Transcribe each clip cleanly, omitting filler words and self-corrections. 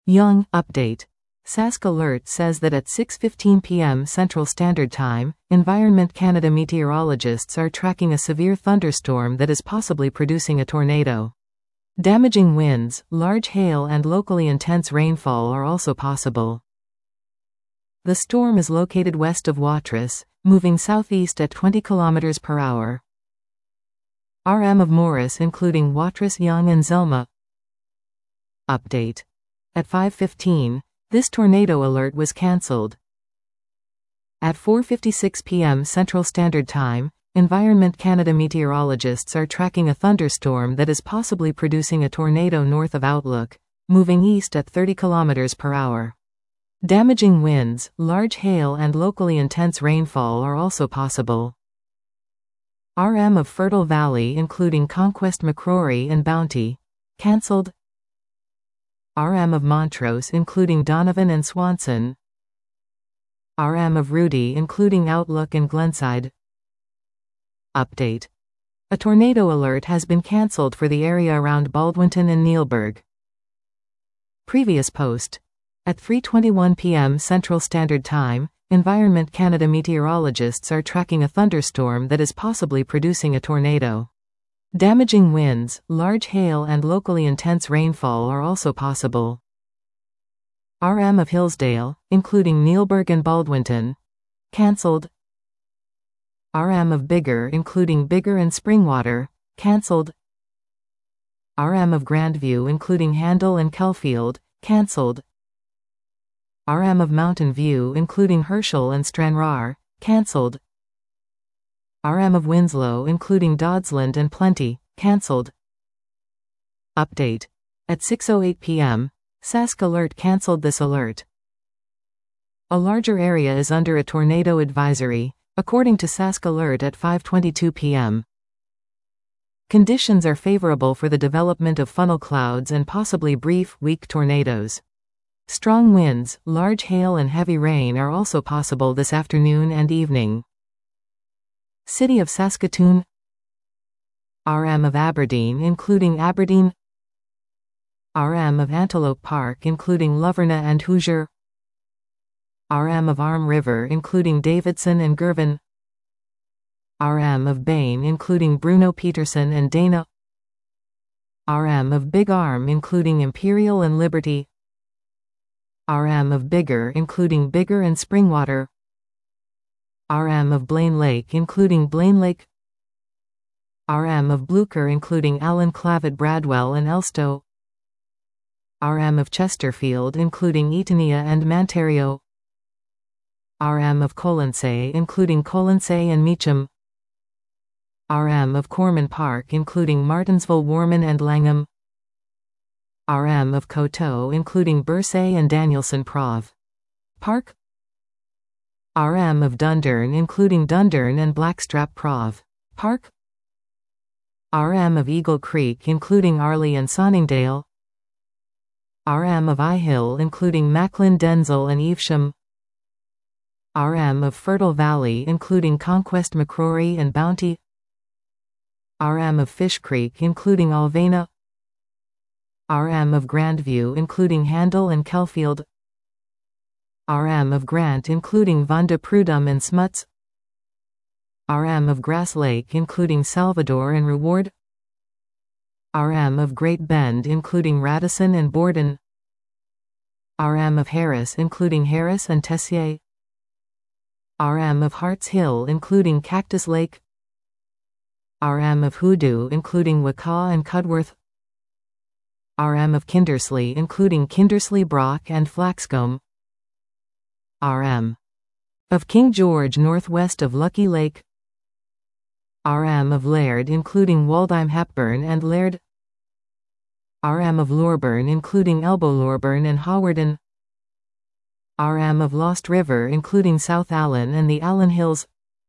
Young update. Sask Alert says that at 6:15 p.m. Central Standard Time, Environment Canada meteorologists are tracking a severe thunderstorm that is possibly producing a tornado. Damaging winds, large hail and locally intense rainfall are also possible. The storm is located west of Watrous, moving southeast at 20 km per hour. RM of Morris including Watrous, Young and Zelma. Update. At 5:15, this tornado alert was cancelled. At 4:56 p.m. Central Standard Time, Environment Canada meteorologists are tracking a thunderstorm that is possibly producing a tornado north of Outlook, moving east at 30 km per hour. Damaging winds, large hail and locally intense rainfall are also possible. RM of Fertile Valley including Conquest, McCrory and Bounty. Cancelled. RM of Montrose including Donovan and Swanson. RM of Rudy including Outlook and Glenside. Update. A tornado alert has been cancelled for the area around Baldwinton and Neilburg. Previous post. At 3:21 p.m. Central Standard Time, Environment Canada meteorologists are tracking a thunderstorm that is possibly producing a tornado. Damaging winds, large hail and locally intense rainfall are also possible. RM of Hillsdale, including Neilburg and Baldwinton. Cancelled. RM of Biggar including Biggar and Springwater. Cancelled. RM of Grandview including Handle and Kelfield. Cancelled. RM of Mountain View including Herschel and Stranraer. Cancelled. RM of Winslow including Dodsland and Plenty. Cancelled. Update. At 6:08 p.m., Sask Alert cancelled this alert. A larger area is under a tornado advisory, according to Sask Alert at 5:22 p.m. Conditions are favorable for the development of funnel clouds and possibly brief, weak tornadoes. Strong winds, large hail and heavy rain are also possible this afternoon and evening. City of Saskatoon. RM of Aberdeen including Aberdeen. RM of Antelope Park including Loverna and Hoosier. RM of Arm River including Davidson and Girvan. RM of Bain including Bruno Peterson and Dana. RM of Big Arm including Imperial and Liberty. RM of Biggar including Biggar and Springwater. RM of Blaine Lake including Blaine Lake. RM of Blucher including Allen Clavet, Bradwell and Elstow. RM of Chesterfield including Eatonia and Mantario. RM of Colonsay including Colonsay and Meacham. RM of Corman Park including Martinsville, Warman and Langham. RM of Coteau including Bursay and Danielson Prov. Park. RM of Dundurn including Dundurn and Blackstrap Prov. Park. RM of Eagle Creek including Arley and Sonningdale. RM of Ihill including Macklin, Denzel and Evesham. RM of Fertile Valley including Conquest, McCrory and Bounty. RM of Fish Creek including Alvena. RM of Grandview including Handle and Kelfield. RM of Grant including Vonda Prudhomme and Smuts. RM of Grass Lake including Salvador and Reward. RM of Great Bend including Radisson and Borden. RM of Harris including Harris and Tessier. RM of Harts Hill including Cactus Lake. RM of Hoodoo including Wakaw and Cudworth. RM of Kindersley including Kindersley, Brock and Flaxcombe. RM of King George northwest of Lucky Lake. RM of Laird including Waldheim, Hepburn and Laird. RM of Loreburn including Elbow, Loreburn and Hawarden. RM of Lost River including South Allen and the Allen Hills.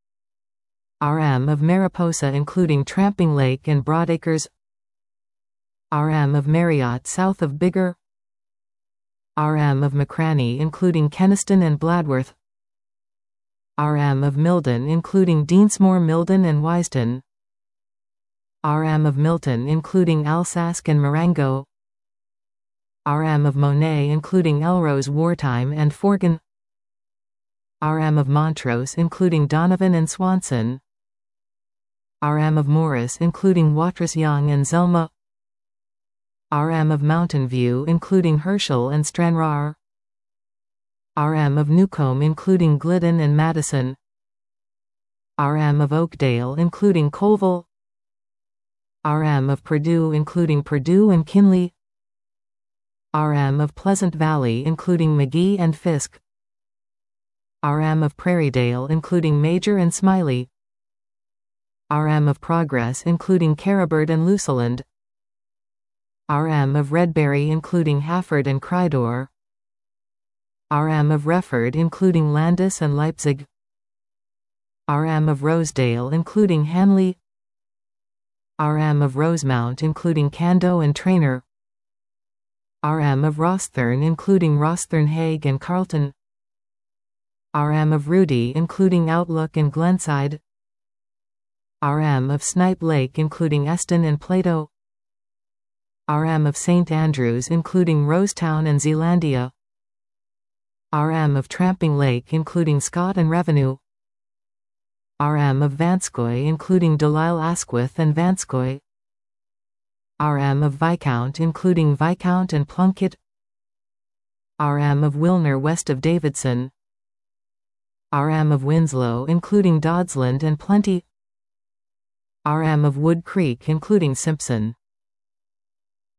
RM of Mariposa including Tramping Lake and Broadacres. RM of Marriott south of Biggar. RM of McCranny including Kenaston and Bladworth. RM of Milden including Deansmore, Milden and Wisden. RM of Milton including Alsask and Marengo. RM of Monet including Elrose Wartime and Forgan. RM of Montrose including Donovan and Swanson. RM of Morris including Watrous Young and Zelma. RM of Mountain View including Herschel and Stranraer. RM of Newcomb including Glidden and Madison. RM of Oakdale including Colville. RM of Purdue including Purdue and Kinley. RM of Pleasant Valley including McGee and Fisk. RM of Prairiedale including Major and Smiley. RM of Progress including Caribird and Luseland. RM of Redberry including Hafford and Crydor. RM of Refford including Landis and Leipzig. RM of Rosedale including Hanley. RM of Rosemount including Cando and Trainer. RM of Rosthern including Rosthern Hague and Carlton. RM of Rudy including Outlook and Glenside. RM of Snipe Lake including Eston and Plato. RM of St Andrews including Rosetown and Zealandia. RM of Tramping Lake including Scott and Revenue. RM of Vanscoy including Delisle Asquith and Vanscoy. RM of Viscount including Viscount and Plunkett. RM of Wilner west of Davidson. RM of Winslow including Dodsland and Plenty. RM of Wood Creek including Simpson.